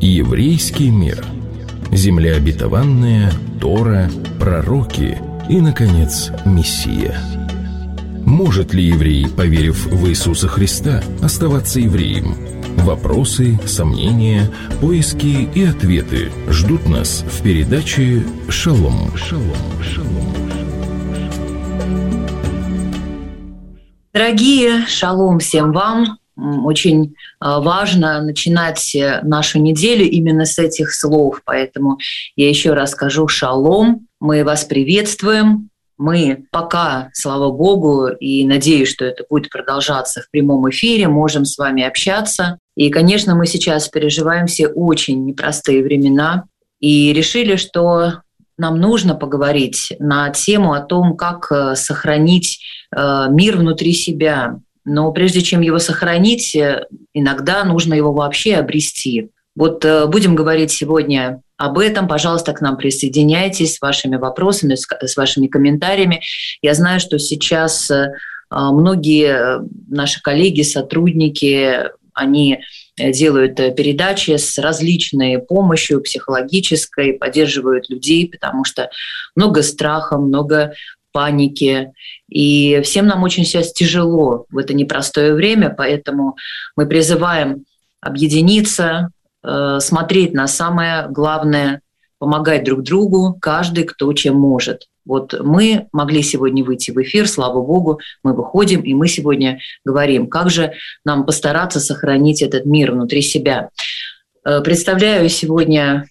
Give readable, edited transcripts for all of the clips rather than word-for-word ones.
Еврейский мир. Земля обетованная, Тора, пророки и, наконец, Мессия. Может ли еврей, поверив в Иисуса Христа, оставаться евреем? Вопросы, сомнения, поиски и ответы ждут нас в передаче «Шалом». Дорогие, шалом всем вам. Очень важно начинать нашу неделю именно с этих слов. Поэтому я еще раз скажу шалом. Мы вас приветствуем. Мы пока, слава Богу, и надеюсь, что это будет продолжаться в прямом эфире, можем с вами общаться. И, конечно, мы сейчас переживаем все очень непростые времена и решили, что нам нужно поговорить на тему о том, как сохранить мир внутри себя. Но прежде чем его сохранить, иногда нужно его вообще обрести. Вот будем говорить сегодня об этом. Пожалуйста, к нам присоединяйтесь с вашими вопросами, с вашими комментариями. Я знаю, что сейчас многие наши коллеги, сотрудники, они делают передачи с различной помощью психологической, поддерживают людей, потому что много страха, много паники. И всем нам очень сейчас тяжело в это непростое время, поэтому мы призываем объединиться, смотреть на самое главное, помогать друг другу, каждый, кто чем может. Вот мы могли сегодня выйти в эфир, слава Богу, мы выходим, и мы сегодня говорим, как же нам постараться сохранить этот мир внутри себя. Представляю сегодня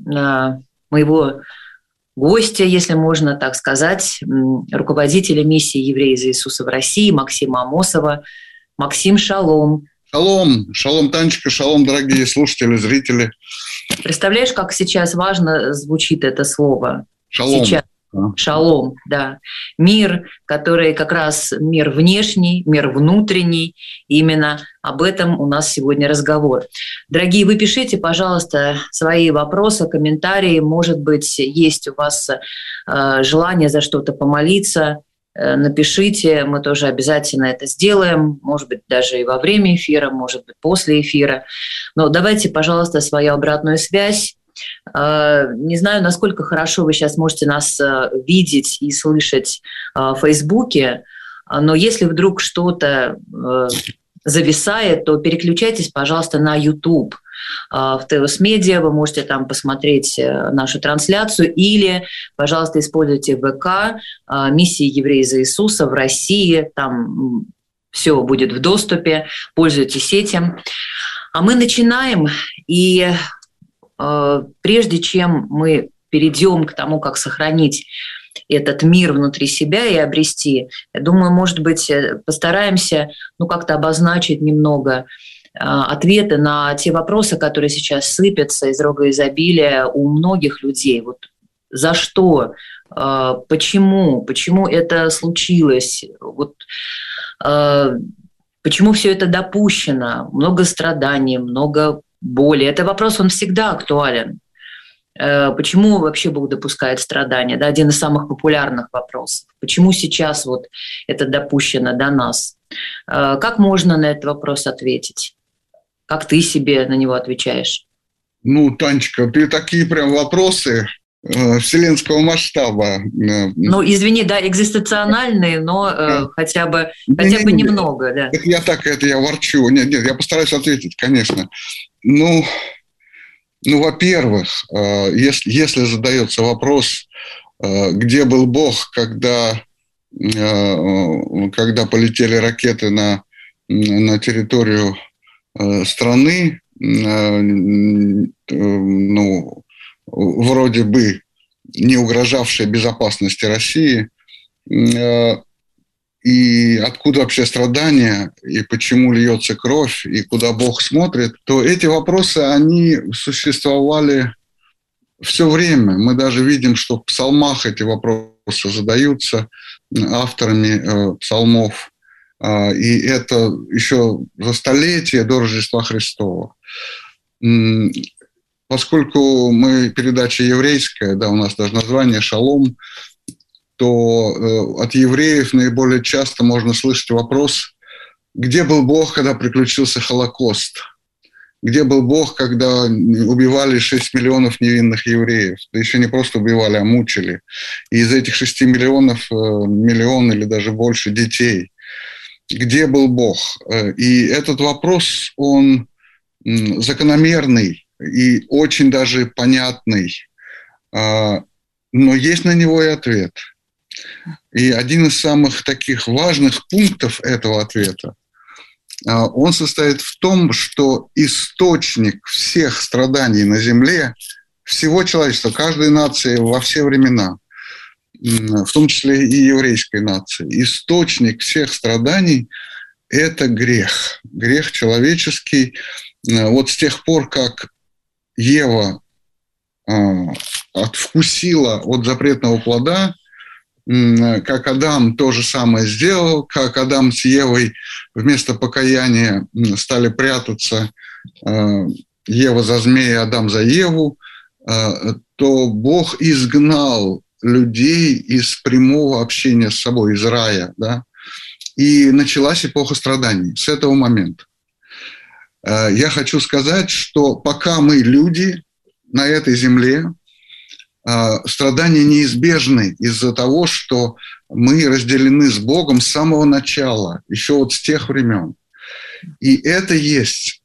моего гостя, если можно так сказать, руководителя миссии «Евреи за Иисуса в России» Максима Амосова. Максим, шалом. Шалом, Танечка, шалом, дорогие слушатели, зрители. Представляешь, как сейчас важно звучит это слово? Шалом. Сейчас. Шалом, да. Мир, который как раз мир внешний, мир внутренний. Именно об этом у нас сегодня разговор. Дорогие, вы пишите, пожалуйста, свои вопросы, комментарии. Может быть, есть у вас желание за что-то помолиться. Напишите, мы тоже обязательно это сделаем. Может быть, даже и во время эфира, может быть, после эфира. Но давайте, пожалуйста, свою обратную связь. Не знаю, насколько хорошо вы сейчас можете нас видеть и слышать в Фейсбуке, но если вдруг что-то зависает, то переключайтесь, пожалуйста, на YouTube. В ТВС Медиа вы можете там посмотреть нашу трансляцию или, пожалуйста, используйте ВК «Миссия Евреи за Иисуса» в России. Там все будет в доступе, пользуйтесь этим. А мы начинаем, и прежде чем мы перейдем к тому, как сохранить этот мир внутри себя и обрести, я думаю, может быть, постараемся как-то обозначить немного ответы на те вопросы, которые сейчас сыпятся из рога изобилия у многих людей. Вот за что, почему это случилось, почему все это допущено, много страданий, много боли. Это вопрос, он всегда актуален. Почему вообще Бог допускает страдания? Да, один из самых популярных вопросов. Почему сейчас это допущено до нас? Как можно на этот вопрос ответить? Как ты себе на него отвечаешь? Танечка, ты такие прям вопросы вселенского масштаба. Извини, да, экзистенциональные, но хотя бы немного. Да. Я ворчу. Нет, я постараюсь ответить, конечно. Во-первых, если задается вопрос, где был Бог, когда полетели ракеты на территорию страны, вроде бы не угрожавшей безопасности России, и откуда вообще страдания, и почему льется кровь, и куда Бог смотрит, то эти вопросы, они существовали все время. Мы даже видим, что в псалмах эти вопросы задаются авторами псалмов, и это еще за столетия до Рождества Христова. Поскольку мы передача еврейская, да, у нас даже название «Шалом», то от евреев наиболее часто можно слышать вопрос, где был Бог, когда приключился Холокост? Где был Бог, когда убивали 6 миллионов невинных евреев? Да еще не просто убивали, а мучили. И из этих 6 миллионов миллион или даже больше детей. Где был Бог? И этот вопрос, он закономерный и очень даже понятный. Но есть на него и ответ. И один из самых таких важных пунктов этого ответа, он состоит в том, что источник всех страданий на земле, всего человечества, каждой нации во все времена, в том числе и еврейской нации, источник всех страданий – это грех. Грех человеческий. Вот с тех пор, как Ева откусила от запретного плода, как Адам то же самое сделал, как Адам с Евой вместо покаяния стали прятаться, Ева за змея, Адам за Еву, то Бог изгнал людей из прямого общения с собой, из рая, да? И началась эпоха страданий с этого момента. Я хочу сказать, что пока мы люди на этой земле, страдания неизбежны из-за того, что мы разделены с Богом с самого начала, еще вот с тех времен. И это есть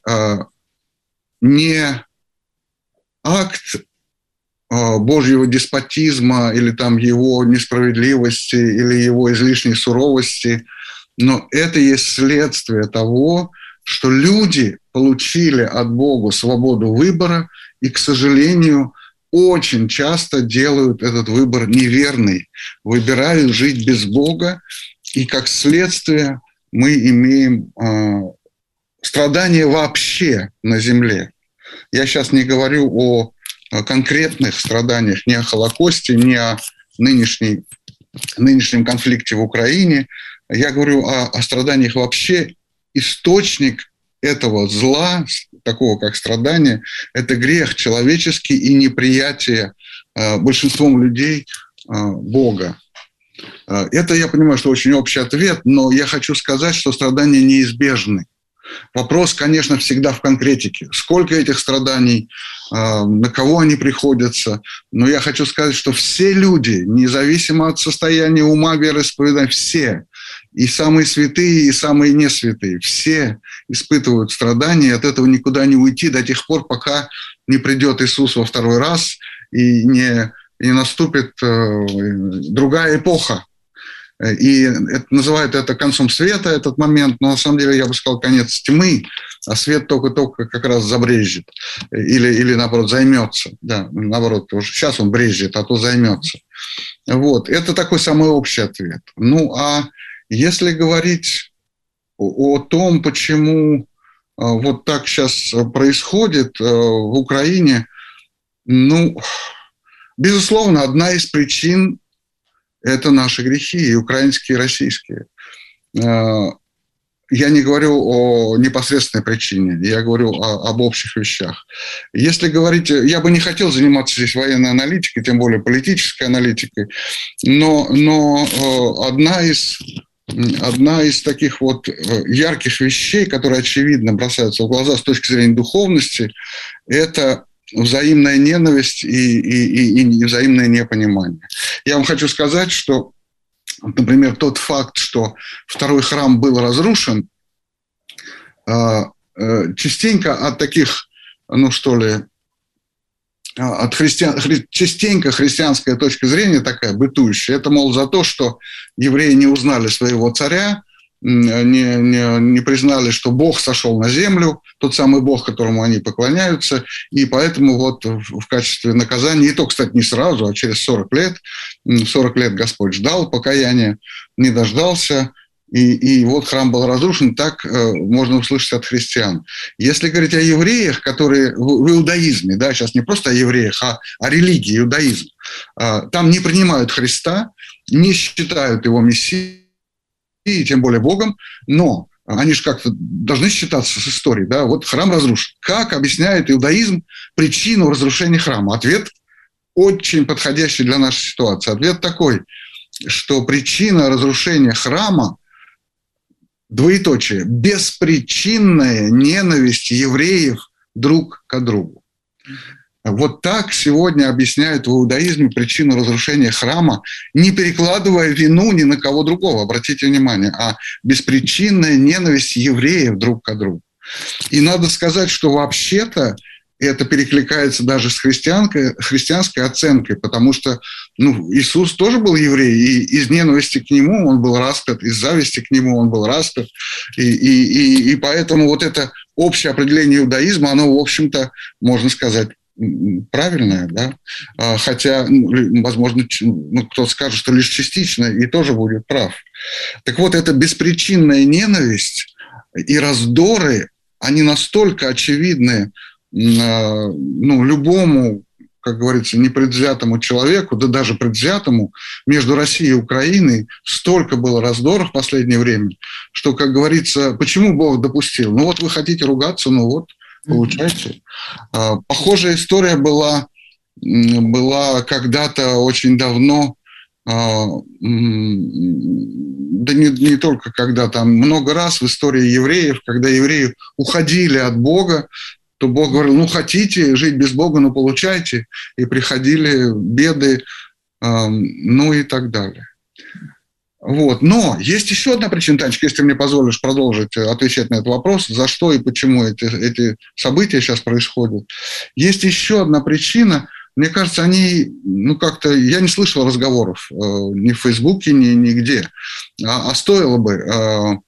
не акт Божьего деспотизма или там его несправедливости или его излишней суровости, но это есть следствие того, что люди получили от Бога свободу выбора и, к сожалению, очень часто делают этот выбор неверный, выбирают жить без Бога, и как следствие мы имеем страдания вообще на земле. Я сейчас не говорю о конкретных страданиях, ни о Холокосте, ни о нынешнем конфликте в Украине. Я говорю о страданиях вообще. Источник этого зла, такого как страдание, это грех человеческий и неприятие большинством людей Бога. Это, я понимаю, что очень общий ответ, но я хочу сказать, что страдания неизбежны. Вопрос, конечно, всегда в конкретике. Сколько этих страданий, на кого они приходятся. Но я хочу сказать, что все люди, независимо от состояния ума, вероисповедания, все, и самые святые, и самые несвятые, все испытывают страдания, и от этого никуда не уйти до тех пор, пока не придет Иисус во второй раз и не наступит другая эпоха. И это, называют это концом света, этот момент, но на самом деле я бы сказал конец тьмы, а свет только как раз забрежет или наоборот займется. Да, наоборот, уже сейчас он брежет, а то займется. Вот, это такой самый общий ответ. Ну, а если говорить о том, почему вот так сейчас происходит в Украине, ну, безусловно, одна из причин – это наши грехи, и украинские, и российские. Я не говорю о непосредственной причине, я говорю об общих вещах. Если говорить, я бы не хотел заниматься здесь военной аналитикой, тем более политической аналитикой, но одна из таких вот ярких вещей, которые очевидно бросаются в глаза с точки зрения духовности, это взаимная ненависть и взаимное непонимание. Я вам хочу сказать, что, например, тот факт, что второй храм был разрушен, частенько от таких, частенько христианская точка зрения такая бытующая, это, мол, за то, что евреи не узнали своего царя, не признали, что Бог сошел на землю, тот самый Бог, которому они поклоняются, и поэтому вот в качестве наказания, и то, кстати, не сразу, а через 40 лет Господь ждал покаяния, не дождался, и вот храм был разрушен, так можно услышать от христиан. Если говорить о евреях, которые в иудаизме, да, сейчас не просто о евреях, а о религии, иудаизм, там не принимают Христа, не считают его мессией, и тем более Богом, но они же как-то должны считаться с историей. Да? Вот храм разрушен. Как объясняет иудаизм причину разрушения храма? Ответ очень подходящий для нашей ситуации. Ответ такой, что причина разрушения храма, двоеточие, беспричинная ненависть евреев друг к другу. Вот так сегодня объясняют в иудаизме причину разрушения храма, не перекладывая вину ни на кого другого, обратите внимание, а беспричинная ненависть евреев друг к другу. И надо сказать, что вообще-то это перекликается даже с христианской оценкой, потому что Иисус тоже был еврей, и из ненависти к нему он был распят, из зависти к нему он был распят. И поэтому вот это общее определение иудаизма, оно, в общем-то, можно сказать, правильное, да? Хотя, возможно, кто-то скажет, что лишь частично, и тоже будет прав. Так вот, эта беспричинная ненависть и раздоры, они настолько очевидны любому, как говорится, непредвзятому человеку, да даже предвзятому, между Россией и Украиной столько было раздоров в последнее время, что, как говорится, почему Бог допустил? Вот вы хотите ругаться, получайте. Похожая история была когда-то очень давно, да не только когда-то, много раз в истории евреев, когда евреи уходили от Бога, то Бог говорил, хотите жить без Бога, получайте. И приходили беды, и так далее. Вот. Но есть еще одна причина, Танечка, если ты мне позволишь продолжить отвечать на этот вопрос, за что и почему эти события сейчас происходят. Есть еще одна причина. Мне кажется, они, как-то... Я не слышал разговоров ни в Фейсбуке, ни нигде. А стоило бы...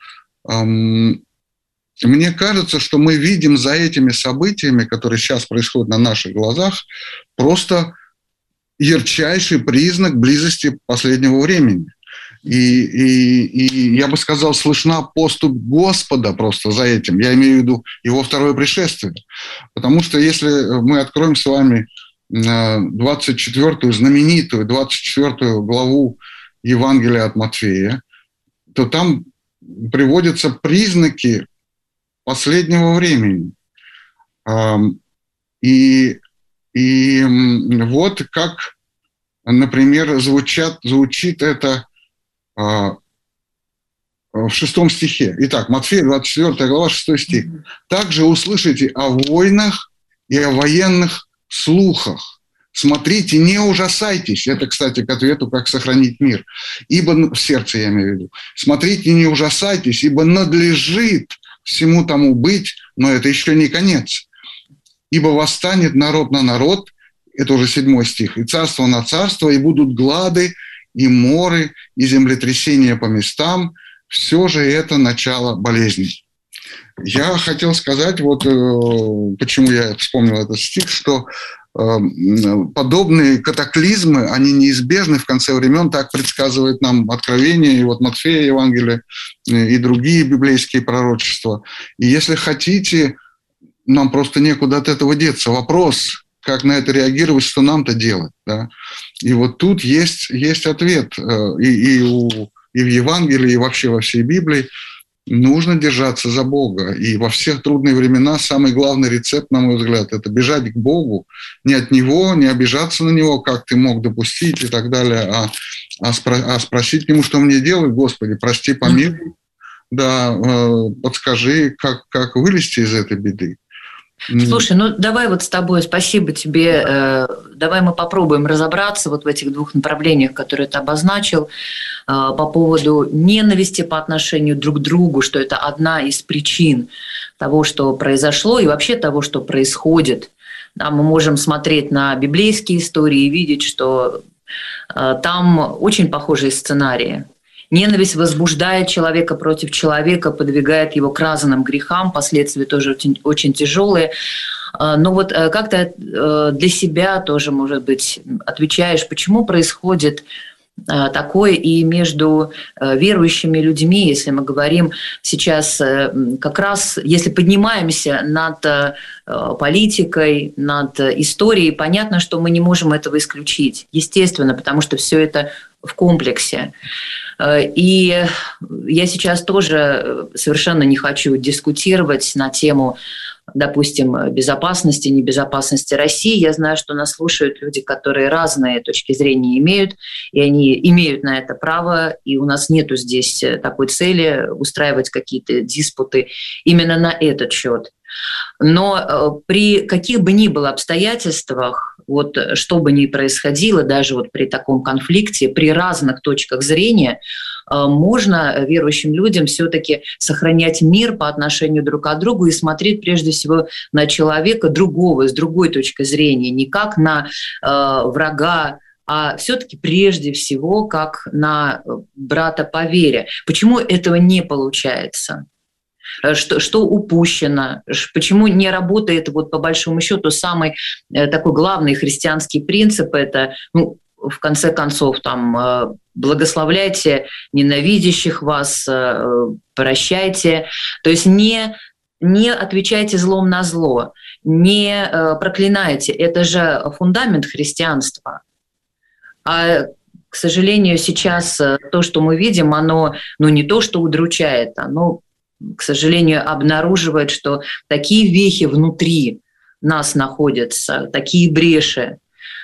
Мне кажется, что мы видим за этими событиями, которые сейчас происходят на наших глазах, просто ярчайший признак близости последнего времени. И я бы сказал, слышна поступь Господа просто за этим. Я имею в виду его второе пришествие. Потому что если мы откроем с вами 24-ю, знаменитую 24-ю главу Евангелия от Матфея, то там приводятся признаки последнего времени. И вот как, например, звучит это в 6 стихе. Итак, Матфея, 24 глава, 6 стих. «Также услышите о войнах и о военных слухах. Смотрите, не ужасайтесь». Это, кстати, к ответу, как сохранить мир. «Ибо в сердце, я имею в виду. Смотрите, не ужасайтесь, ибо надлежит всему тому быть, но это еще не конец. Ибо восстанет народ на народ», это уже 7 стих, «и царство на царство, и будут глады, и моры, и землетрясения по местам. Все же это начало болезней». Я хотел сказать, почему я вспомнил этот стих, что подобные катаклизмы, они неизбежны в конце времен, так предсказывает нам Откровение, и Матфея Евангелие, и другие библейские пророчества. И если хотите, нам просто некуда от этого деться. Вопрос, как на это реагировать, что нам-то делать. Да? И тут есть ответ. И в Евангелии, и вообще во всей Библии. Нужно держаться за Бога. И во всех трудные времена самый главный рецепт, на мой взгляд, это бежать к Богу. Не от Него, не обижаться на Него, как ты мог допустить и так далее, а спросить к Нему, что мне делать, Господи, прости, помилуй, да, подскажи, как вылезти из этой беды. Слушай, давай с тобой, спасибо тебе, давай мы попробуем разобраться в этих 2 направлениях, которые ты обозначил, по поводу ненависти по отношению друг к другу, что это одна из причин того, что произошло, и вообще того, что происходит. Да, мы можем смотреть на библейские истории и видеть, что там очень похожие сценарии. Ненависть возбуждает человека против человека, подвигает его к разным грехам, последствия тоже очень, очень тяжелые. Но как ты для себя тоже, может быть, отвечаешь, почему происходит такое и между верующими людьми, если мы говорим сейчас как раз, если поднимаемся над политикой, над историей, понятно, что мы не можем этого исключить, естественно, потому что все это в комплексе. И я сейчас тоже совершенно не хочу дискутировать на тему допустим, безопасности, небезопасности России. Я знаю, что нас слушают люди, которые разные точки зрения имеют, и они имеют на это право, и у нас нету здесь такой цели устраивать какие-то диспуты именно на этот счет. Но при каких бы ни было обстоятельствах, вот что бы ни происходило, даже вот при таком конфликте, при разных точках зрения, можно верующим людям все-таки сохранять мир по отношению друг к другу и смотреть прежде всего на человека другого, с другой точки зрения, не как на врага, а все-таки прежде всего как на брата по вере. Почему этого не получается? Что упущено, почему не работает вот по большому счету самый такой главный христианский принцип, это, в конце концов, там, благословляйте ненавидящих вас, прощайте, то есть не отвечайте злом на зло, не проклинайте, это же фундамент христианства. А, к сожалению, сейчас то, что мы видим, оно, не то, что удручает, оно, к сожалению, обнаруживает, что такие вехи внутри нас находятся, такие бреши.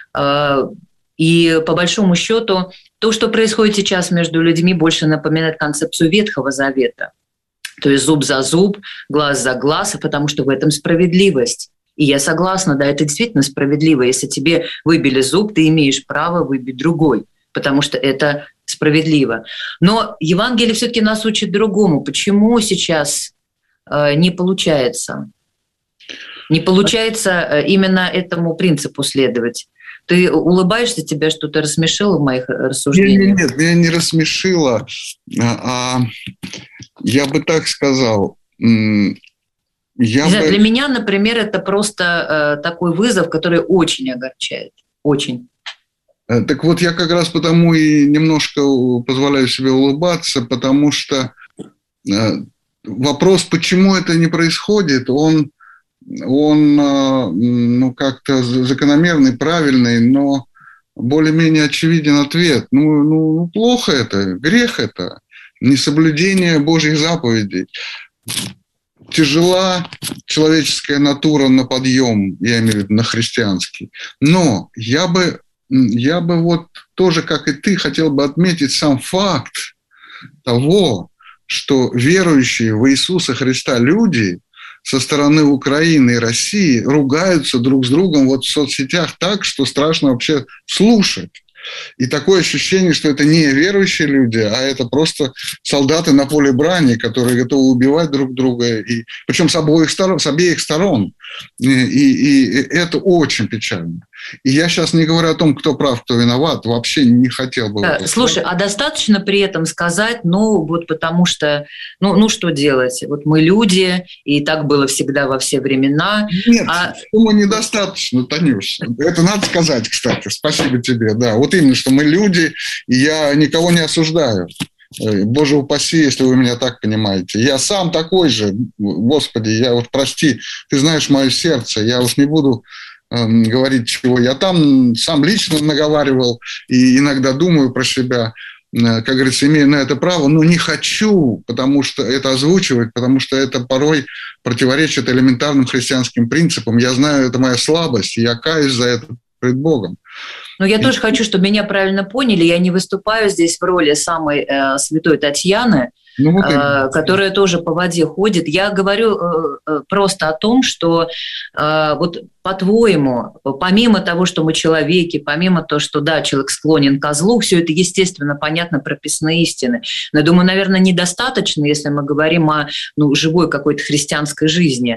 И по большому счету то, что происходит сейчас между людьми, больше напоминает концепцию Ветхого Завета. То есть зуб за зуб, глаз за глаз, потому что в этом справедливость. И я согласна, да, это действительно справедливо. Если тебе выбили зуб, ты имеешь право выбить другой, потому что это справедливо. Но Евангелие все-таки нас учит другому. Почему сейчас не получается? Не получается именно этому принципу следовать. Ты улыбаешься, тебя что-то рассмешило в моих рассуждениях? Нет, меня не рассмешило. Я бы так сказал. Для меня, например, это просто такой вызов, который очень огорчает. Очень. Так вот, я как раз потому и немножко позволяю себе улыбаться, потому что вопрос, почему это не происходит, он как-то закономерный, правильный, но более-менее очевиден ответ. Плохо это, грех это, несоблюдение Божьих заповедей. Тяжела человеческая натура на подъем, я имею в виду на христианский. Но я бы вот тоже, как и ты, хотел бы отметить сам факт того, что верующие в Иисуса Христа люди со стороны Украины и России ругаются друг с другом вот в соцсетях так, что страшно вообще слушать. И такое ощущение, что это не верующие люди, а это просто солдаты на поле брани, которые готовы убивать друг друга, и, причем с обеих сторон. И это очень печально. И я сейчас не говорю о том, кто прав, кто виноват, вообще не хотел бы. Слушай, а достаточно при этом сказать, потому что, что делать? Вот мы люди, и так было всегда во все времена. Нет, думаю, недостаточно, Танюш. Это надо сказать, кстати. Спасибо тебе. Да, вот именно, что мы люди, и я никого не осуждаю. Боже упаси, если вы меня так понимаете. Я сам такой же, Господи, я вот прости, ты знаешь мое сердце, я уж не буду говорить, чего я там сам лично наговаривал и иногда думаю про себя, как говорится, имею на это право, но не хочу, потому что это озвучивать, потому что это порой противоречит элементарным христианским принципам. Я знаю, это моя слабость, и я каюсь за это пред Богом. Но я тоже хочу, чтобы меня правильно поняли. Я не выступаю здесь в роли самой святой Татьяны, которая тоже по воде ходит. Я говорю просто о том, что вот по-твоему, помимо того, что мы человеки, помимо того, что да, человек склонен ко злу, все это, естественно, понятно, прописные истины. Но я думаю, наверное, недостаточно, если мы говорим о живой какой-то христианской жизни.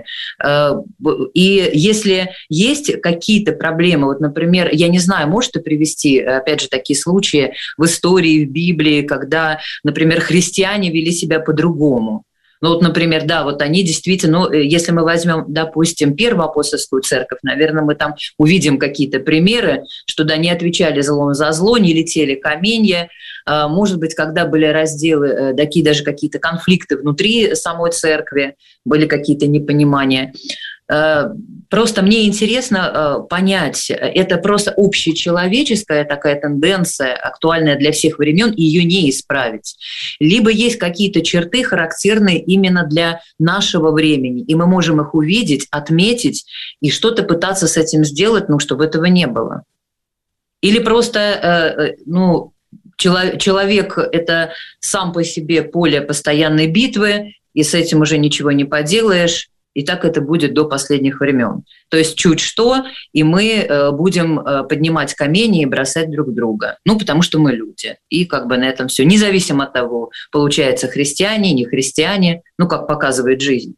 И если есть какие-то проблемы, вот, например, я не знаю, можете привести, опять же, такие случаи в истории, в Библии, когда, например, христиане вели себя по-другому. Например, да, вот они действительно, если мы возьмем, допустим, Первую апостольскую церковь, наверное, мы там увидим какие-то примеры, что да, не отвечали злом за зло, не летели каменья. Может быть, когда были разделы, такие даже какие-то конфликты внутри самой церкви, были какие-то непонимания. Просто мне интересно понять, это просто общечеловеческая такая тенденция, актуальная для всех времен, и ее не исправить. Либо есть какие-то черты, характерные именно для нашего времени, и мы можем их увидеть, отметить и что-то пытаться с этим сделать, чтобы этого не было. Или просто человек – это сам по себе поле постоянной битвы, и с этим уже ничего не поделаешь. И так это будет до последних времен. То есть чуть что, и мы будем поднимать камни и бросать друг друга. Потому что мы люди. И на этом все. Независимо от того, получается, христиане, не христиане, как показывает жизнь.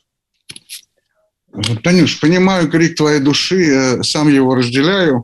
Танюш, понимаю крик твоей души, сам его разделяю.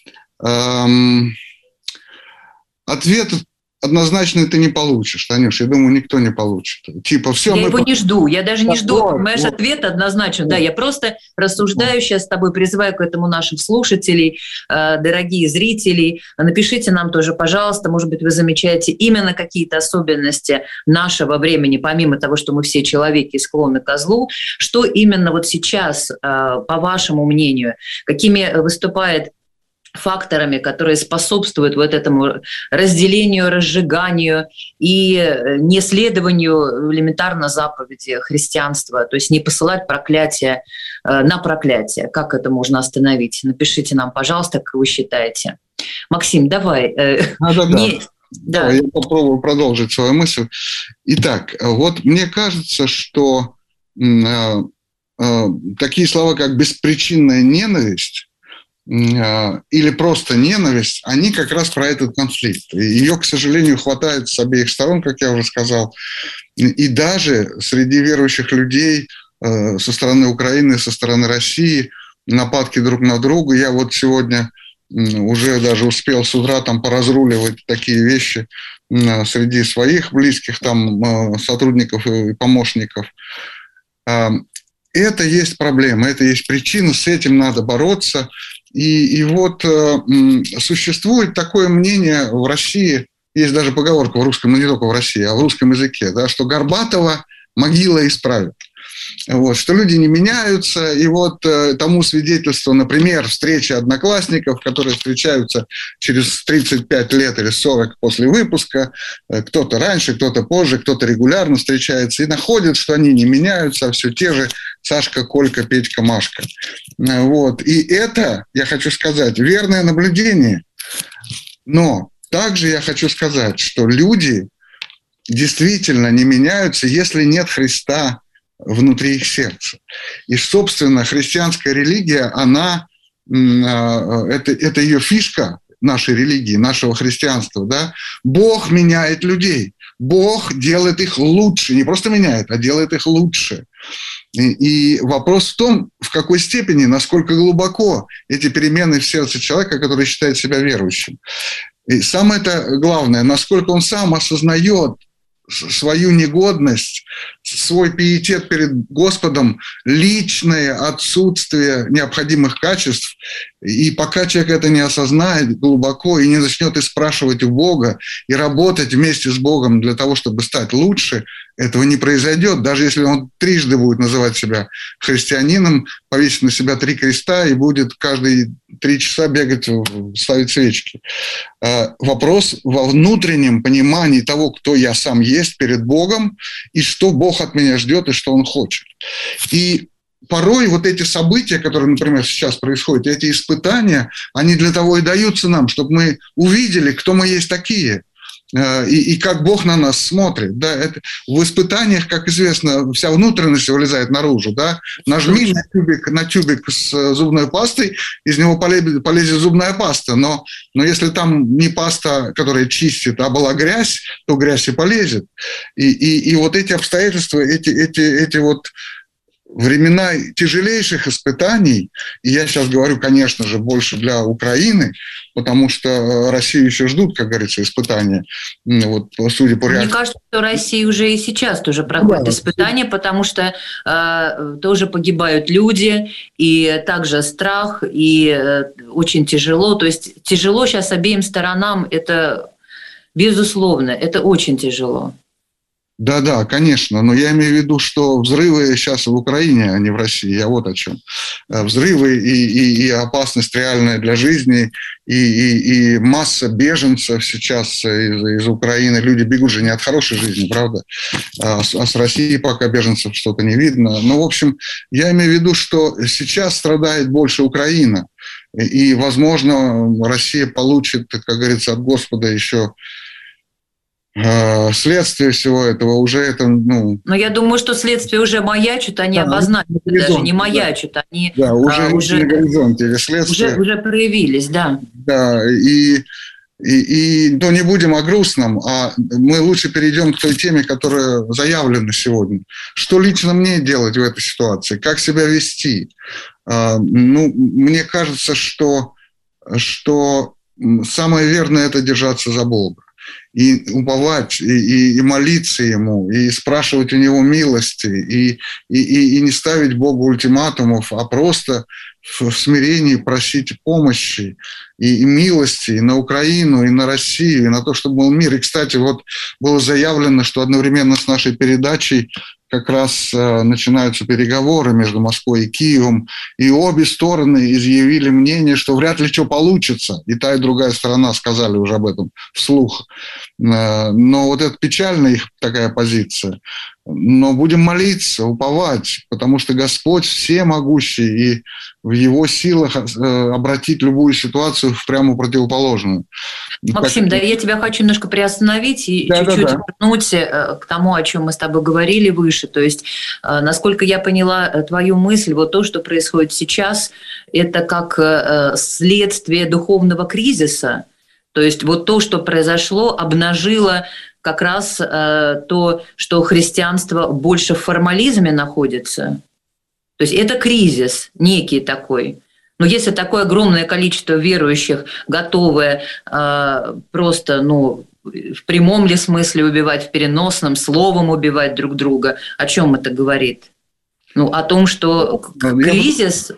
Ответ однозначно ты не получишь, Танюш. Я думаю, никто не получит. Все. Я его не жду. Я даже не жду, понимаешь, ответ однозначно. Да, я просто рассуждаю сейчас с тобой, призываю к этому наших слушателей, дорогие зрители. Напишите нам тоже, пожалуйста, может быть, вы замечаете именно какие-то особенности нашего времени, помимо того, что мы все человеки склонны ко злу, что именно вот сейчас, по вашему мнению, какими выступает факторами, которые способствуют вот этому разделению, разжиганию и неследованию элементарно заповеди христианства, то есть не посылать проклятие на проклятие. Как это можно остановить? Напишите нам, пожалуйста, как вы считаете. Максим, давай. Да. Я попробую продолжить свою мысль. Итак, вот мне кажется, что такие слова, как беспричинная ненависть, или просто ненависть, они как раз про этот конфликт. И ее, к сожалению, хватает с обеих сторон, как я уже сказал. И даже среди верующих людей со стороны Украины, со стороны России нападки друг на друга. Я вот сегодня уже даже успел с утра поразруливать такие вещи среди своих близких сотрудников и помощников. Это есть проблема, это есть причина, с этим надо бороться. И вот существует такое мнение в России, есть даже поговорка в русском, но не только в России, а в русском языке, да, что Горбатова могила исправит. Вот, что люди не меняются, и вот тому свидетельство, например, встречи одноклассников, которые встречаются через 35 лет или 40 после выпуска, кто-то раньше, кто-то позже, кто-то регулярно встречается и находит, что они не меняются, а все те же Сашка, Колька, Петька, Машка. Вот, и это, я хочу сказать, верное наблюдение, но также я хочу сказать, что люди действительно не меняются, если нет Христа внутри их сердца. И, собственно, христианская религия, это ее фишка нашей религии, нашего христианства. Да? Бог меняет людей. Бог делает их лучше. Не просто меняет, а делает их лучше. И вопрос в том, в какой степени, насколько глубоко эти перемены в сердце человека, который считает себя верующим. И самое главное, насколько он сам осознает свою негодность, свой пиетет перед Господом, личное отсутствие необходимых качеств. И пока человек это не осознает глубоко и не начнет и спрашивать у Бога, и работать вместе с Богом для того, чтобы стать лучше, этого не произойдет. Даже если он трижды будет называть себя христианином, повесит на себя 3 креста и будет каждые 3 часа бегать, ставить свечки. Вопрос во внутреннем понимании того, кто я сам есть перед Богом, и что Бог от меня ждет, и что Он хочет. И порой вот эти события, которые, например, сейчас происходят, эти испытания, они для того и даются нам, чтобы мы увидели, кто мы есть такие, и как Бог на нас смотрит. Да? Это, в испытаниях, как известно, вся внутренность вылезает наружу. Да? Нажми на тюбик с зубной пастой, из него полезет зубная паста. Но если там не паста, которая чистит, а была грязь, то грязь и полезет. И вот эти обстоятельства, эти вот времена тяжелейших испытаний, и я сейчас говорю, конечно же, больше для Украины, потому что Россию еще ждут, как говорится, испытания. Вот, судя по реакции. Мне кажется, что Россия уже и сейчас тоже проходит испытания, потому что тоже погибают люди, и также страх, и очень тяжело. То есть тяжело сейчас обеим сторонам, это безусловно, это очень тяжело. Да, конечно, но я имею в виду, что взрывы сейчас в Украине, а не в России, я вот о чем. Взрывы и опасность реальная для жизни, и масса беженцев сейчас из Украины. Люди бегут же не от хорошей жизни, правда? А с России пока беженцев что-то не видно. Ну, в общем, я имею в виду, что сейчас страдает больше Украина. И, возможно, Россия получит, как говорится, от Господа еще следствие всего этого. Уже это, Но я думаю, что следствие уже маячат, они обозначены, даже не маячат, они уже на горизонте или следствие. Уже проявились, да. Да, но не будем о грустном, а мы лучше перейдем к той теме, которая заявлена сегодня. Что лично мне делать в этой ситуации? Как себя вести? Мне кажется, что самое верное – это держаться за Бога. И уповать, и молиться Ему, и спрашивать у Него милости, и не ставить Богу ультиматумов, а просто в смирении просить помощи и милости и на Украину, и на Россию, и на то, чтобы был мир. И, кстати, вот было заявлено, что одновременно с нашей передачей как раз начинаются переговоры между Москвой и Киевом, и обе стороны изъявили мнение, что вряд ли что получится. И та, и другая сторона сказали уже об этом вслух. Но вот это печальная их такая позиция. Но будем молиться, уповать, потому что Господь всемогущий, и в Его силах обратить любую ситуацию в прямо противоположную. Максим, да, я тебя хочу немножко приостановить и чуть-чуть вернуть к тому, о чем мы с тобой говорили выше. То есть, насколько я поняла твою мысль, вот то, что происходит сейчас, это как следствие духовного кризиса. То есть вот то, что произошло, обнажило как раз то, что христианство больше в формализме находится. То есть это кризис некий такой. Но если такое огромное количество верующих, готовые просто, в прямом ли смысле убивать, в переносном, словом убивать друг друга, о чем это говорит? О том, что кризис...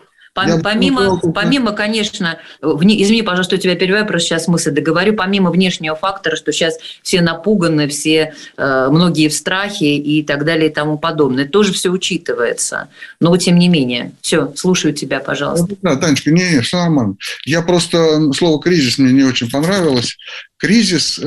Помимо, конечно, извини, пожалуйста, я тебя перебиваю, просто сейчас мысль договорю, помимо внешнего фактора, что сейчас все напуганы, все, многие в страхе и так далее и тому подобное, тоже все учитывается. Но тем не менее. Все, слушаю тебя, пожалуйста. Да, Танечка, все нормально. Я просто, слово «кризис» мне не очень понравилось. Кризис,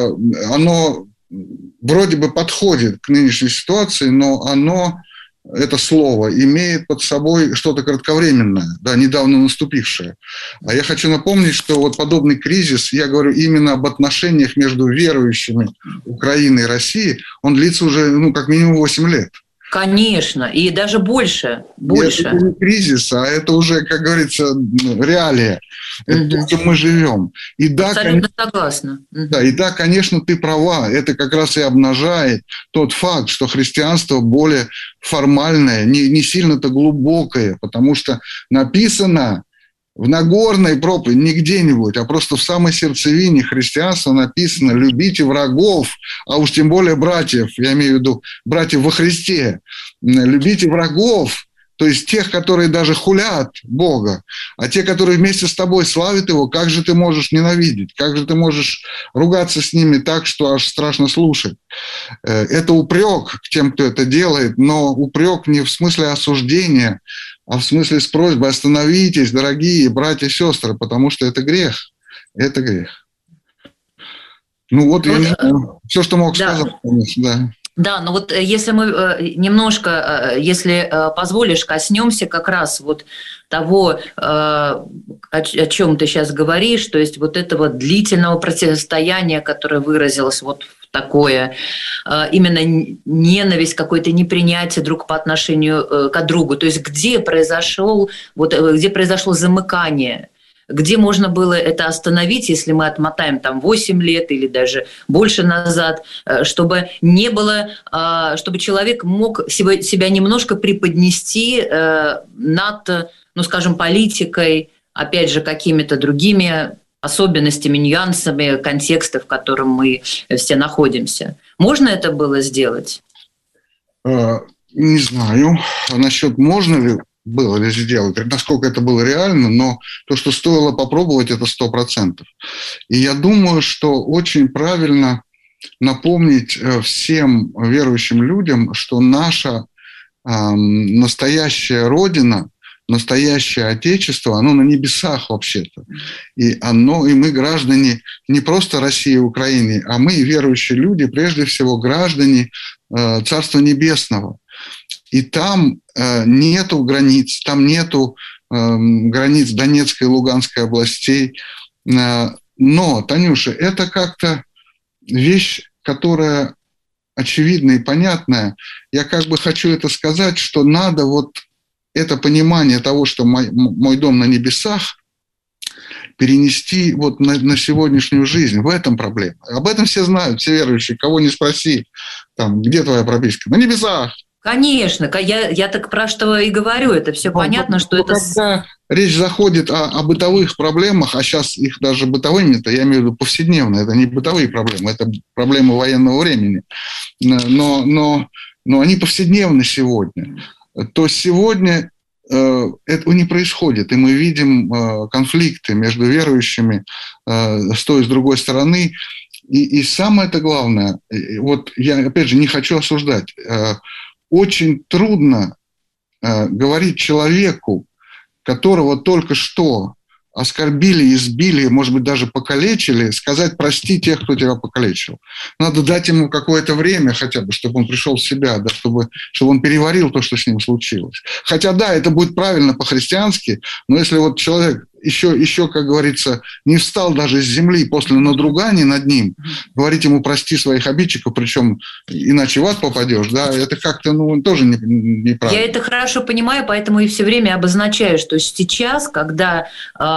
оно вроде бы подходит к нынешней ситуации, но оно... это слово имеет под собой что-то кратковременное, недавно наступившее. А я хочу напомнить, что вот подобный кризис, я говорю именно об отношениях между верующими Украины и России, он длится уже, как минимум 8 лет. Конечно, и даже больше. Это не кризис, а это уже, как говорится, реалия. Это то, чем мы живем. И абсолютно согласна. Да, и да, конечно, ты права. Это как раз и обнажает тот факт, что христианство более формальное, не сильно-то глубокое, потому что написано в Нагорной проповеди, не где-нибудь, а просто в самой сердцевине христианства написано «любите врагов», а уж тем более братьев, я имею в виду братьев во Христе, «любите врагов», то есть тех, которые даже хулят Бога, а те, которые вместе с тобой славят Его, как же ты можешь ненавидеть, как же ты можешь ругаться с ними так, что аж страшно слушать. Это упрек к тем, кто это делает, но упрек не в смысле осуждения, а в смысле с просьбой: остановитесь, дорогие братья и сестры, потому что это грех. Это грех. Все, что мог сказать, конечно, да. Да, но вот если мы немножко, если позволишь, коснемся как раз вот того, о чем ты сейчас говоришь, то есть вот этого длительного противостояния, которое выразилось вот в такое, именно ненависть, какое-то непринятие друг по отношению к другу, то есть где произошло замыкание, где можно было это остановить, если мы отмотаем 8 лет или даже больше назад, чтобы не было, чтобы человек мог себя немножко преподнести над, политикой, опять же, какими-то другими особенностями, нюансами контекста, в котором мы все находимся. Можно это было сделать? Не знаю. Насчет можно ли было ли сделать, насколько это было реально, но то, что стоило попробовать, это 100%. И я думаю, что очень правильно напомнить всем верующим людям, что наша настоящая Родина, настоящее Отечество, оно на небесах вообще-то. И мы граждане не просто России и Украины, а мы, верующие люди, прежде всего граждане Царства Небесного. И там нету границ, там нету границ Донецкой и Луганской областей. Но, Танюша, это как-то вещь, которая очевидная и понятная. Я как бы хочу это сказать, что надо вот это понимание того, что мой дом на небесах, перенести вот на сегодняшнюю жизнь. В этом проблема. Об этом все знают, все верующие. Кого не спроси, там, где твоя прописка? На небесах. Конечно, я так про что и говорю. Это все понятно, что это... Когда речь заходит о бытовых проблемах, а сейчас их даже бытовыми-то, я имею в виду повседневные, это не бытовые проблемы, это проблемы военного времени, но они повседневны сегодня. То сегодня этого не происходит, и мы видим конфликты между верующими с той и с другой стороны. И самое-то главное, вот я опять же не хочу осуждать, очень трудно говорить человеку, которого только что оскорбили, избили, может быть, даже покалечили, сказать «прости тех, кто тебя покалечил». Надо дать ему какое-то время хотя бы, чтобы он пришел в себя, да, чтобы он переварил то, что с ним случилось. Хотя, да, это будет правильно по-христиански, но если вот человек еще, как говорится, не встал даже с земли после надругания над ним, говорить ему «прости своих обидчиков», причем иначе в ад попадешь, да, это как-то, тоже неправильно. Я это хорошо понимаю, поэтому и все время обозначаю, что сейчас, когда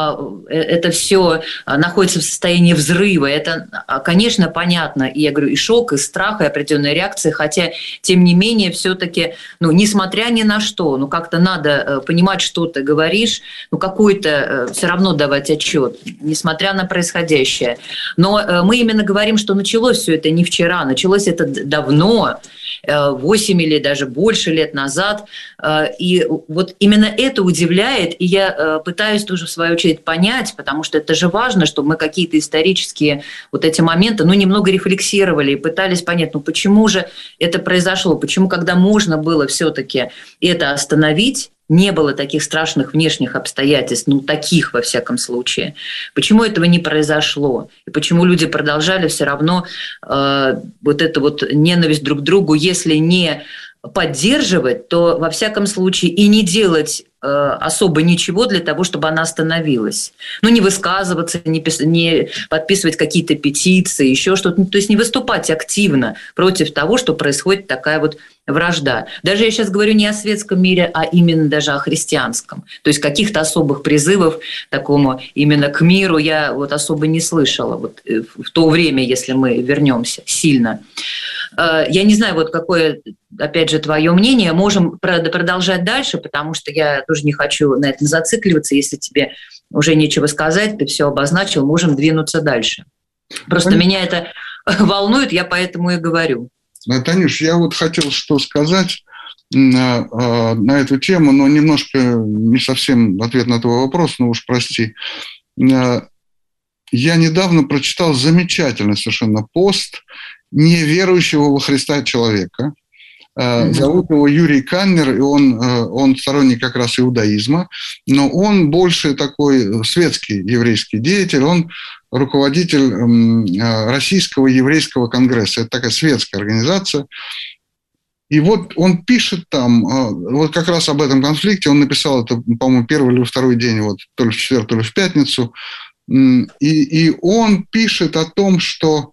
это все находится в состоянии взрыва, это, конечно, понятно, и я говорю, и шок, и страх, и определенная реакция, хотя, тем не менее, все-таки, несмотря ни на что, как-то надо понимать, что ты говоришь, какой-то все равно давать отчет, несмотря на происходящее. Но мы именно говорим, что началось все это не вчера, началось это давно, 8 или даже больше лет назад. И вот именно это удивляет, и я пытаюсь тоже в свою очередь понять, потому что это же важно, чтобы мы какие-то исторические вот эти моменты, немного рефлексировали и пытались понять, почему же это произошло, почему, когда можно было все-таки это остановить, не было таких страшных внешних обстоятельств, таких во всяком случае. Почему этого не произошло? И почему люди продолжали все равно вот эту вот ненависть друг к другу, если не поддерживать, то во всяком случае и не делать особо ничего для того, чтобы она остановилась. Не высказываться, не подписывать какие-то петиции, еще что-то. То есть не выступать активно против того, что происходит такая вот вражда. Даже я сейчас говорю не о светском мире, а именно даже о христианском. То есть каких-то особых призывов такому именно к миру я вот особо не слышала вот в то время, если мы вернемся сильно. Я не знаю, вот какое, опять же, твое мнение. Можем продолжать дальше, потому что я тоже не хочу на этом зацикливаться. Если тебе уже нечего сказать, ты все обозначил, можем двинуться дальше. Просто меня это волнует, я поэтому и говорю. Танюш, я вот хотел что сказать на эту тему, но немножко не совсем ответ на твой вопрос, уж прости. Я недавно прочитал замечательный совершенно пост неверующего во Христа человека. Зовут его Юрий Каннер, и он сторонник как раз иудаизма, но он больше такой светский еврейский деятель, он руководитель Российского еврейского конгресса. Это такая светская организация. И вот он пишет там, вот как раз об этом конфликте, он написал это, по-моему, первый или второй день, вот, то ли в четверг, то ли в пятницу, и он пишет о том, что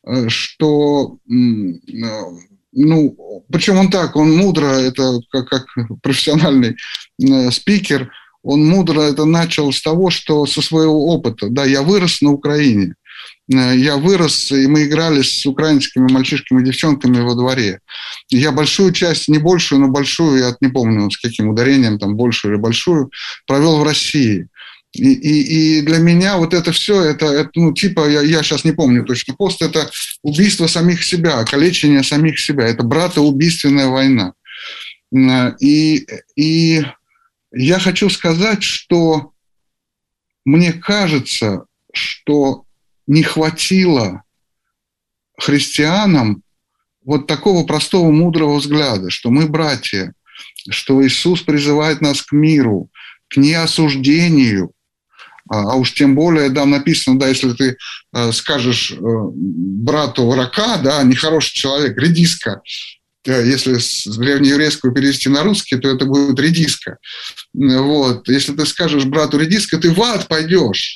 причем он мудро, это как профессиональный спикер, он мудро это начал с того, что со своего опыта. Да, я вырос на Украине. Я вырос, и мы играли с украинскими мальчишками и девчонками во дворе. Я большую часть, не большую, но большую, я не помню, с каким ударением, там, большую или большую, провел в России. И для меня вот это все, это я сейчас не помню точно пост, это убийство самих себя, калечение самих себя, это братоубийственная война. И я хочу сказать, что мне кажется, что не хватило христианам вот такого простого, мудрого взгляда, что мы братья, что Иисус призывает нас к миру, к неосуждению, а уж тем более, да, написано, да, если ты скажешь брату рака, да, нехороший человек, редиска, если с древнееврейского перевести на русский, то это будет редиска. Вот. Если ты скажешь брату редиска, ты в ад пойдешь.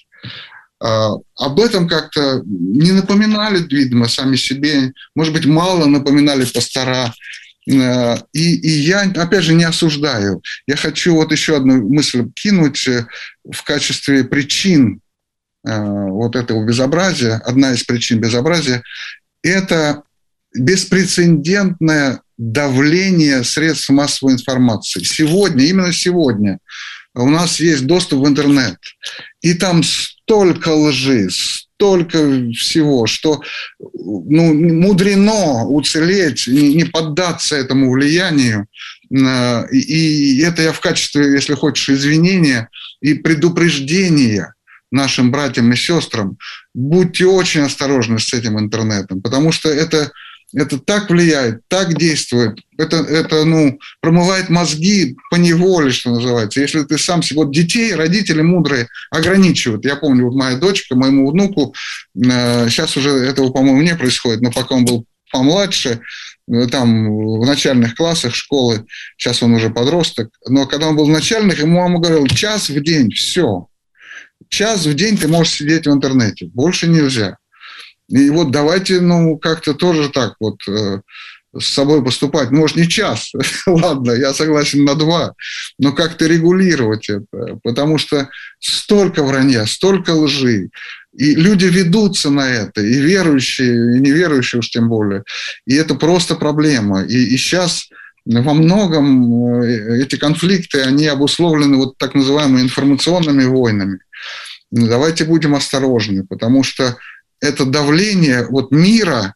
Об этом как-то не напоминали, видимо, сами себе, может быть, мало напоминали пастора. И я, опять же, не осуждаю. Я хочу вот еще одну мысль кинуть в качестве причин вот этого безобразия. Одна из причин безобразия – это беспрецедентное давление средств массовой информации. Сегодня, именно сегодня, у нас есть доступ в интернет, и там столько лжи, столько всего, что мудрено уцелеть, не поддаться этому влиянию. И это я в качестве, если хочешь, извинения и предупреждения нашим братьям и сестрам. Будьте очень осторожны с этим интернетом, потому что это так влияет, так действует, это промывает мозги поневоле, что называется. Если ты сам себе... Вот детей родители мудрые ограничивают. Я помню, вот моя дочка, моему внуку, сейчас уже этого, по-моему, не происходит, но пока он был помладше, там в начальных классах школы, сейчас он уже подросток, но когда он был в начальных, ему мама говорила, час в день, все. Час в день ты можешь сидеть в интернете, больше нельзя. И вот давайте, как-то тоже так вот с собой поступать. Может, не час, ладно, я согласен на 2, но как-то регулировать это, потому что столько вранья, столько лжи, и люди ведутся на это, и верующие, и неверующие уж тем более, и это просто проблема. И сейчас во многом эти конфликты, они обусловлены вот так называемыми информационными войнами. Давайте будем осторожны, потому что это давление вот мира,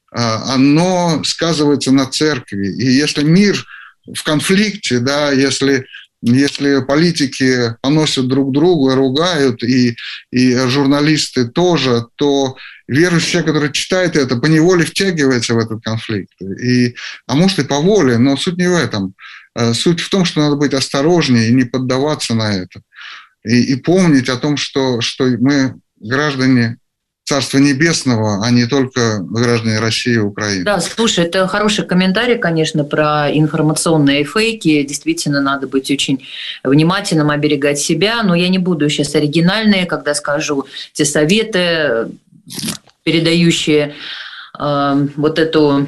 оно сказывается на церкви. И если мир в конфликте, да, если политики поносят друг друга, ругают, и журналисты тоже, то верующий человек, который читает это, поневоле втягивается в этот конфликт. А может и по воле, но суть не в этом. Суть в том, что надо быть осторожнее и не поддаваться на это. И помнить о том, что мы граждане Царства Небесного, а не только граждане России и Украины. Да, слушай, это хороший комментарий, конечно, про информационные фейки. Действительно, надо быть очень внимательным, оберегать себя. Но я не буду сейчас оригинальной, когда скажу те советы, передающие вот эту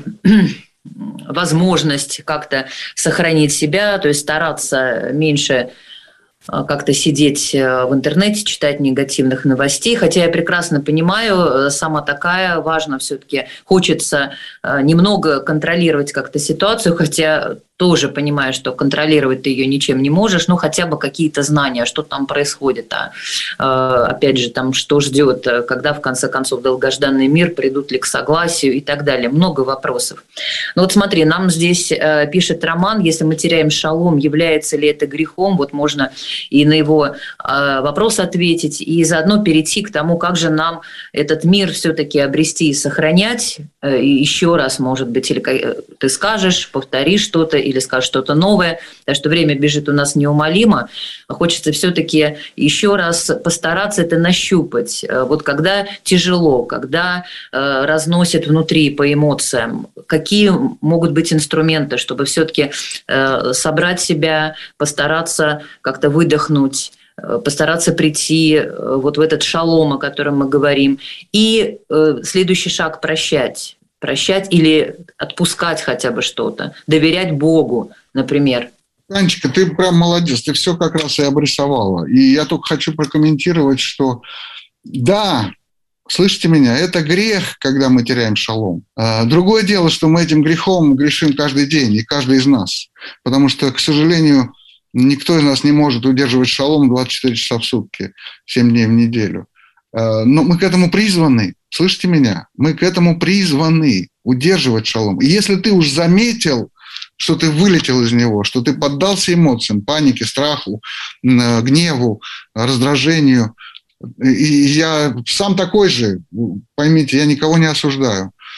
возможность как-то сохранить себя, то есть стараться меньше как-то сидеть в интернете, читать негативных новостей. Хотя я прекрасно понимаю, сама такая, важно все-таки, хочется немного контролировать как-то ситуацию, хотя тоже понимаю, что контролировать ты ее ничем не можешь, но хотя бы какие-то знания, что там происходит, опять же, там, что ждет, когда в конце концов долгожданный мир, придут ли к согласию и так далее. Много вопросов. Ну вот смотри, нам здесь пишет Роман, если мы теряем шалом, является ли это грехом? Вот можно и на его вопрос ответить, и заодно перейти к тому, как же нам этот мир все-таки обрести и сохранять. И еще раз, может быть, или ты скажешь, повторишь что-то, или скажешь что-то новое, потому что время бежит у нас неумолимо. Хочется все-таки еще раз постараться это нащупать. Вот когда тяжело, когда разносит внутри по эмоциям, какие могут быть инструменты, чтобы все-таки собрать себя, постараться как-то выдохнуть, постараться прийти вот в этот шалом, о котором мы говорим. И следующий шаг – прощать. Прощать или отпускать хотя бы что-то. Доверять Богу, например. Танечка, ты прям молодец. Ты все как раз и обрисовала. И я только хочу прокомментировать, что да, слышите меня, это грех, когда мы теряем шалом. Другое дело, что мы этим грехом грешим каждый день, и каждый из нас. Потому что, к сожалению, никто из нас не может удерживать шалом 24 часа в сутки, 7 дней в неделю. Но мы к этому призваны. Слышите меня? Мы к этому призваны удерживать шалом. И если ты уж заметил, что ты вылетел из него, что ты поддался эмоциям, панике, страху, гневу, раздражению, и я сам такой же, поймите, я никого не осуждаю.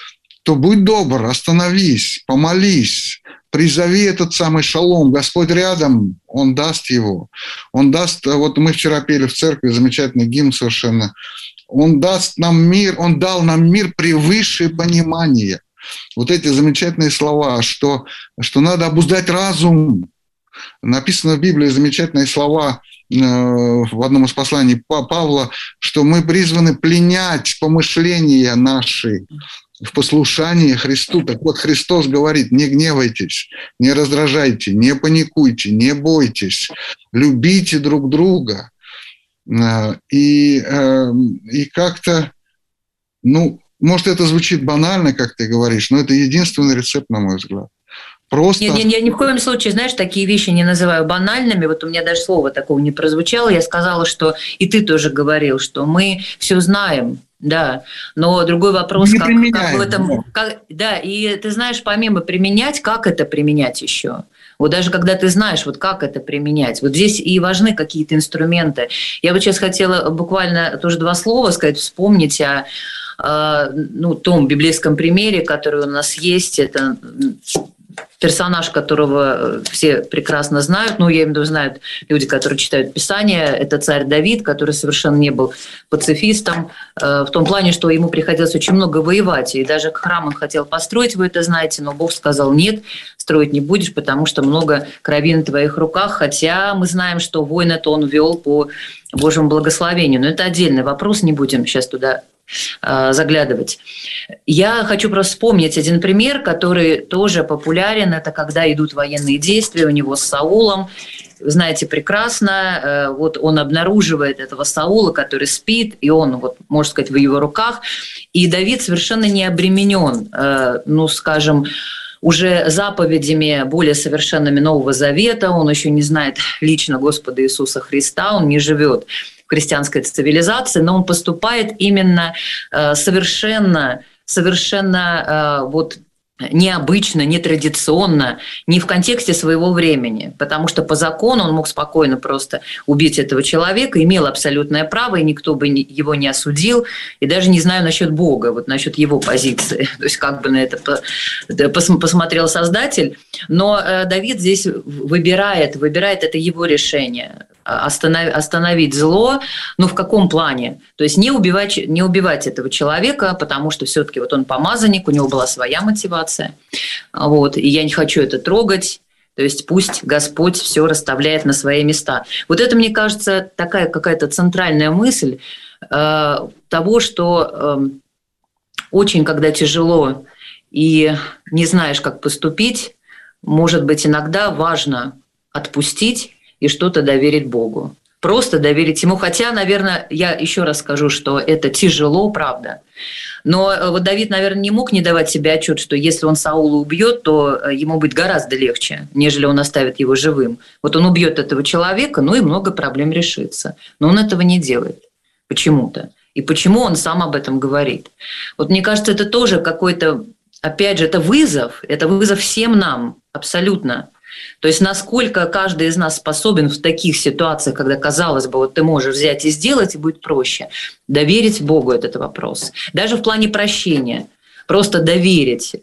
то будь добр, остановись, помолись, призови этот самый шалом. Господь рядом, Он даст его. Он даст, вот мы вчера пели в церкви замечательный гимн совершенно. Он даст нам мир, Он дал нам мир превыше понимания. Вот эти замечательные слова, что надо обуздать разум. Написано в Библии замечательные слова в одном из посланий Павла, что мы призваны пленять помышления наши в послушании Христу. Так вот, Христос говорит: не гневайтесь, не раздражайте, не паникуйте, не бойтесь, любите друг друга. И как-то, может, это звучит банально, как ты говоришь, но это единственный рецепт, на мой взгляд. Просто... Нет, я ни в коем случае, знаешь, такие вещи не называю банальными. Вот у меня даже слова такого не прозвучало. Я сказала, что, и ты тоже говорил, что мы все знаем, да. Но другой вопрос, как в этом... Да, и ты знаешь, помимо применять, как это применять еще? Вот даже когда ты знаешь, вот как это применять, вот здесь и важны какие-то инструменты. Я вот сейчас хотела буквально тоже 2 слова сказать, вспомнить о том библейском примере, который у нас есть. Это персонаж, которого все прекрасно знают, я имею в виду, знают люди, которые читают Писание, это царь Давид, который совершенно не был пацифистом, в том плане, что ему приходилось очень много воевать, и даже храм он хотел построить, вы это знаете, но Бог сказал: нет, строить не будешь, потому что много крови на твоих руках, хотя мы знаем, что войны-то он вел по Божьему благословению, но это отдельный вопрос, не будем сейчас туда заглядывать. Я хочу просто вспомнить один пример, который тоже популярен. Это когда идут военные действия у него с Саулом. Вы знаете прекрасно, вот он обнаруживает этого Саула, который спит, и он, можно сказать, в его руках. И Давид совершенно не обременен, уже заповедями более совершенными Нового Завета. Он еще не знает лично Господа Иисуса Христа, он не живет в христианской цивилизации, но он поступает именно совершенно необычно, нетрадиционно, не в контексте своего времени, потому что по закону он мог спокойно просто убить этого человека, имел абсолютное право, и никто бы его не осудил, и даже не знаю насчет Бога, насчет его позиции, то есть как бы на это посмотрел Создатель, но Давид здесь выбирает, это его решение. Остановить зло, в каком плане? То есть не убивать этого человека, потому что все-таки он помазанник, у него была своя мотивация, и я не хочу это трогать, то есть пусть Господь все расставляет на свои места. Вот это, мне кажется, такая какая-то центральная мысль того, что очень, когда тяжело и не знаешь, как поступить, может быть, иногда важно отпустить и что-то доверить Богу. Просто доверить Ему. Хотя, наверное, я еще раз скажу, что это тяжело, правда. Но Давид, наверное, не мог не давать себе отчет, что если он Саула убьет, то ему будет гораздо легче, нежели он оставит его живым. Он убьет этого человека, и много проблем решится. Но он этого не делает почему-то. И почему он сам об этом говорит? Мне кажется, это тоже какой-то, опять же, это вызов всем нам, абсолютно. То есть насколько каждый из нас способен в таких ситуациях, когда, казалось бы, ты можешь взять и сделать, и будет проще, доверить Богу этот вопрос. Даже в плане прощения. Просто доверить.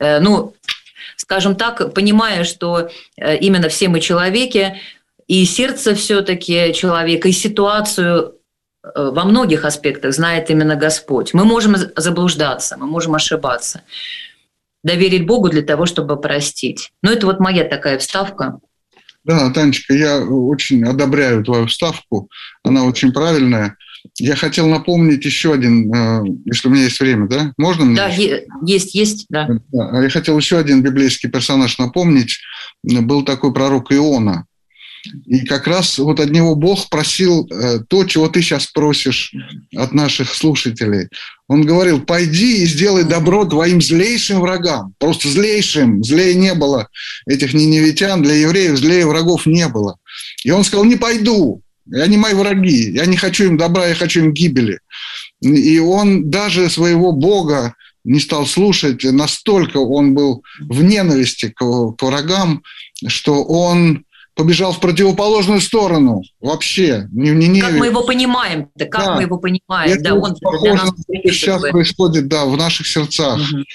Скажем так, понимая, что именно все мы человеки, и сердце все-таки человека, и ситуацию во многих аспектах знает именно Господь. Мы можем заблуждаться, мы можем ошибаться. Доверить Богу для того, чтобы простить. Это моя такая вставка. Да, Танечка, я очень одобряю твою вставку. Она очень правильная. Я хотел напомнить еще один, если у меня есть время, да? Можно мне? Да, есть, да. Я хотел еще один библейский персонаж напомнить. Был такой пророк Иона. И как раз от него Бог просил то, чего ты сейчас просишь от наших слушателей. Он говорил: пойди и сделай добро твоим злейшим врагам. Просто злейшим. Злее не было этих ниневитян. Для евреев злее врагов не было. И он сказал: не пойду. Они мои враги. Я не хочу им добра, я хочу им гибели. И он даже своего Бога не стал слушать. Настолько он был в ненависти к врагам, что он побежал в противоположную сторону вообще. Как мы его понимаем-то? Мы его понимаем? Это он похоже на то, что сейчас происходит в наших сердцах.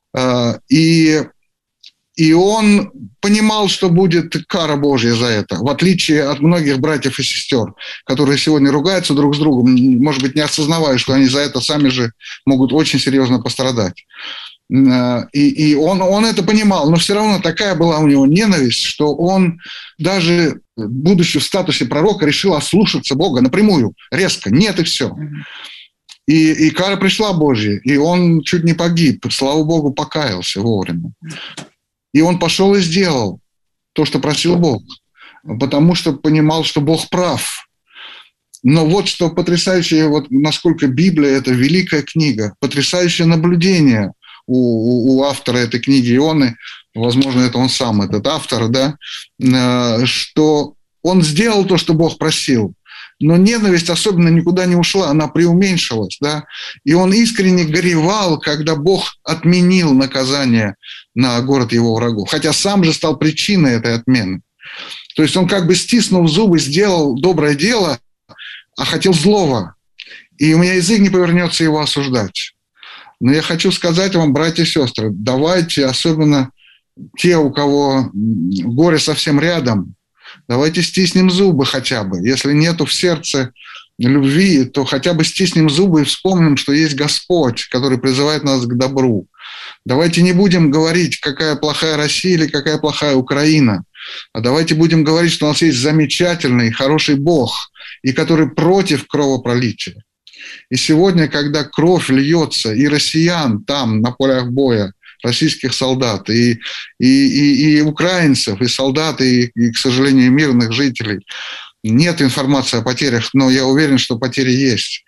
И он понимал, что будет кара Божья за это, в отличие от многих братьев и сестер, которые сегодня ругаются друг с другом, может быть, не осознавая, что они за это сами же могут очень серьезно пострадать. И он это понимал, но все равно такая была у него ненависть, что он даже, будучи в статусе пророка, решил ослушаться Бога напрямую, резко, нет и все. И кара пришла Божья, и он чуть не погиб, слава Богу, покаялся вовремя. И он пошел и сделал то, что просил Бог, потому что понимал, что Бог прав. Но вот что потрясающее, вот насколько Библия – это великая книга, потрясающее наблюдение у автора этой книги Ионы, возможно, это он сам, этот автор, да, что он сделал то, что Бог просил, но ненависть особенно никуда не ушла, она преуменьшилась, да, и он искренне горевал, когда Бог отменил наказание на город его врагов, хотя сам же стал причиной этой отмены. То есть он как бы, стиснув зубы, сделал доброе дело, а хотел злого, и у меня язык не повернется его осуждать. Но я хочу сказать вам, братья и сестры, давайте, особенно те, у кого горе совсем рядом, давайте стиснем зубы хотя бы. Если нету в сердце любви, то хотя бы стиснем зубы и вспомним, что есть Господь, который призывает нас к добру. Давайте не будем говорить, какая плохая Россия или какая плохая Украина, а давайте будем говорить, что у нас есть замечательный, хороший Бог, и который против кровопролития. И сегодня, когда кровь льется, и россиян там, на полях боя, российских солдат, и украинцев, и солдат, и, к сожалению, мирных жителей, нет информации о потерях, но я уверен, что потери есть.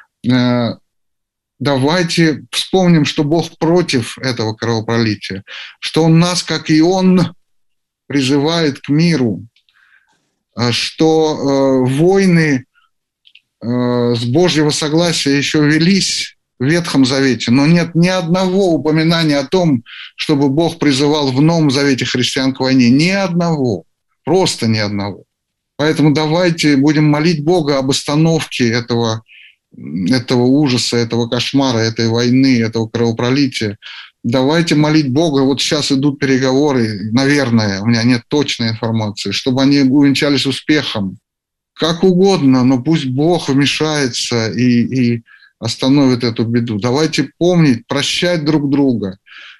Давайте вспомним, что Бог против этого кровопролития, что Он нас, как и Он, призывает к миру, что войны с Божьего согласия еще велись в Ветхом Завете, но нет ни одного упоминания о том, чтобы Бог призывал в Новом Завете христиан к войне. Ни одного, просто ни одного. Поэтому давайте будем молить Бога об остановке этого ужаса, этого кошмара, этой войны, этого кровопролития. Давайте молить Бога. Вот сейчас идут переговоры, наверное, у меня нет точной информации, чтобы они увенчались успехом. Как угодно, но пусть Бог вмешается и остановит эту беду. Давайте помнить, прощать друг друга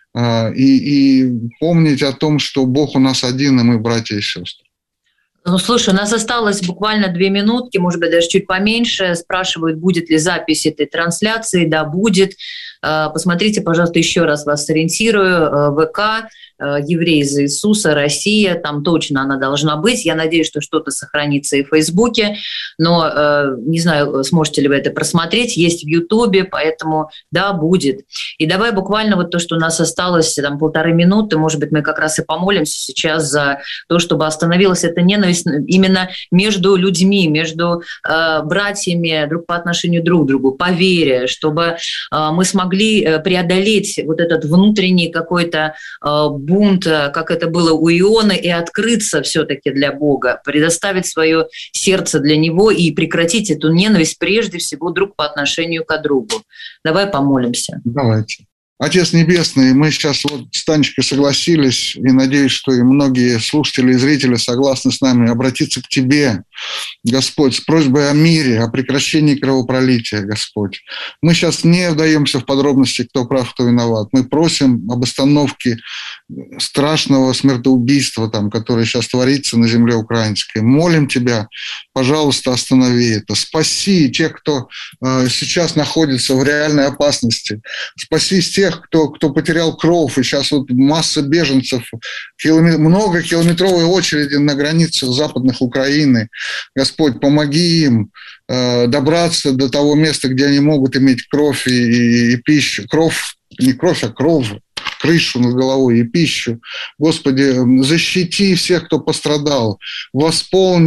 и помнить о том, что Бог у нас один, и мы братья и сестры. Ну, слушай, у нас осталось буквально 2 минутки, может быть, даже чуть поменьше. Спрашивают, будет ли запись этой трансляции. Да, будет. Посмотрите, пожалуйста, еще раз вас сориентирую. ВК, «Евреи за Иисуса», Россия, там точно она должна быть. Я надеюсь, что что-то сохранится и в Фейсбуке, но не знаю, сможете ли вы это просмотреть. Есть в Ютубе, поэтому да, будет. И давай буквально вот то, что у нас осталось, там 1,5 минуты, может быть, мы как раз и помолимся сейчас за то, чтобы остановилась эта ненависть именно между людьми, между братьями друг по отношению друг к другу, по вере, чтобы мы смогли преодолеть вот этот внутренний какой-то бунт, как это было у Ионы, и открыться все-таки для Бога, предоставить свое сердце для Него и прекратить эту ненависть прежде всего друг по отношению к другу. Давай помолимся. Давайте. Отец Небесный, мы сейчас вот с Танечкой согласились, и надеюсь, что и многие слушатели и зрители согласны с нами обратиться к Тебе, Господь, с просьбой о мире, о прекращении кровопролития, Господь. Мы сейчас не вдаемся в подробности, кто прав, кто виноват. Мы просим об остановке страшного смертоубийства, которое сейчас творится на земле украинской. Молим Тебя, пожалуйста, останови это. Спаси тех, кто сейчас находится в реальной опасности. Спаси тех, кто потерял кровь, и сейчас вот масса беженцев, многокилометровые очереди на границах западных Украины. Господь, помоги им добраться до того места, где они могут иметь кровь и пищу. Кровь, не кровь, а кровь, крышу над головой и пищу. Господи, защити всех, кто пострадал, восполни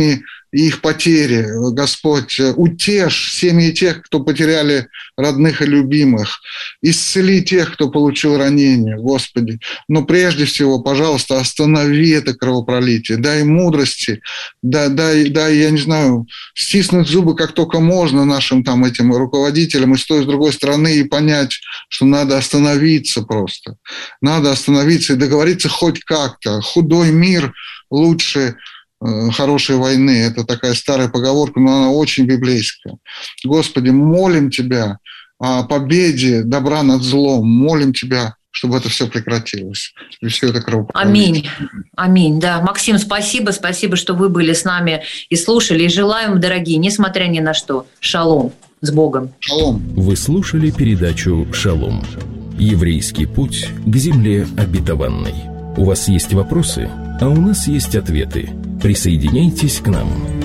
и их потери. Господь, утешь семьи тех, кто потеряли родных и любимых. Исцели тех, кто получил ранения, Господи. Но прежде всего, пожалуйста, останови это кровопролитие. Дай мудрости, дай, я не знаю, стиснуть зубы как только можно нашим там этим руководителям и с той, с другой стороны и понять, что надо остановиться просто. Надо остановиться и договориться хоть как-то. Худой мир лучше хорошей войны. Это такая старая поговорка, но она очень библейская. Господи, молим Тебя о победе добра над злом. Молим Тебя, чтобы это все прекратилось. И все это кровопролитие. Аминь. Аминь. Да, Максим, спасибо, что вы были с нами и слушали. И желаем, дорогие, несмотря ни на что, шалом с Богом. Шалом. Вы слушали передачу «Шалом». Еврейский путь к земле обетованной. У вас есть вопросы, а у нас есть ответы. Присоединяйтесь к нам.